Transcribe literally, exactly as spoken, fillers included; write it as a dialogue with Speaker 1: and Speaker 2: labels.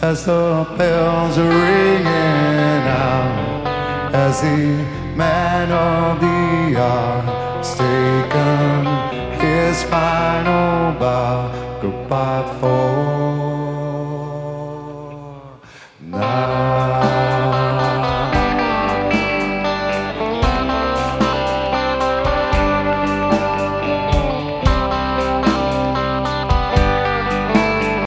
Speaker 1: as the bells are ringing out, as the man of the hour has taken his final bow. Goodbye for